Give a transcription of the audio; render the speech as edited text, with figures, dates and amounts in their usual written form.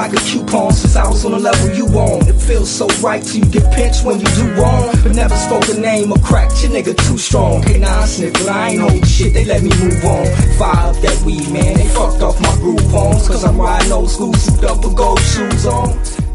like a coupon since I was on the level you on. It feels so right till you get pinched when you do wrong. But never spoke the name or cracked, your nigga too strong. K9 sniffle, I ain't hold shit, they let me move on. Fire up that weed, man, they fucked off my groove homes. Cause I'm riding old school, suited up with gold shoes on.